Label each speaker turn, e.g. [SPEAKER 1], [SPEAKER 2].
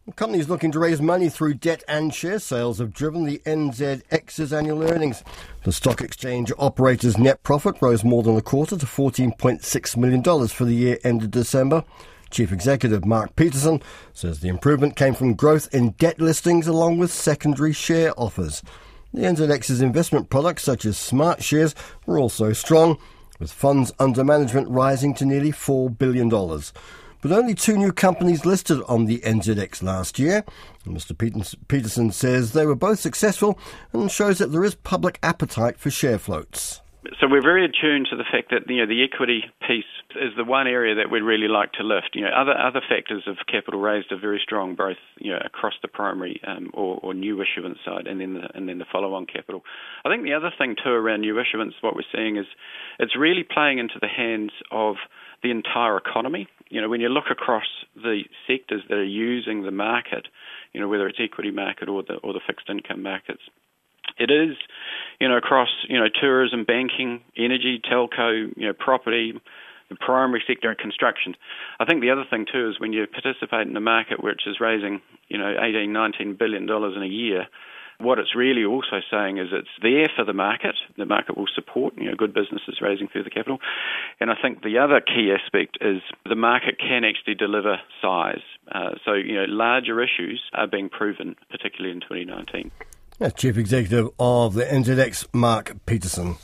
[SPEAKER 1] Companies looking to raise money through debt and share sales have driven the NZX's annual earnings. The stock exchange operator's net profit rose more than a quarter to $14.6 million for the year ended December. Chief Executive Mark Peterson says the improvement came from growth in debt listings along with secondary share offers. The NZX's investment products such as Smart Shares were also strong, with funds under management rising to nearly $4 billion. But only 2 new companies listed on the NZX last year. And Mr. Peterson says they were both successful and shows that there is public appetite for share floats.
[SPEAKER 2] So we're very attuned to the fact that the equity piece is the one area that we'd really like to lift. Other factors of capital raised are very strong, both across the primary or new issuance side, and then the follow-on capital. I think the other thing too around new issuance, what we're seeing is it's really playing into the hands of the entire economy. When you look across the sectors that are using the market, whether it's equity market or the fixed income markets. It is, across, tourism, banking, energy, telco, property, the primary sector and construction. I think the other thing too is when you participate in a market which is raising, $18-19 billion in a year, what it's really also saying is it's there for the market. The market will support, good businesses raising further capital. And I think the other key aspect is the market can actually deliver size. So, larger issues are being proven, particularly in 2019.
[SPEAKER 1] That's Chief Executive of the NZX, Mark Peterson.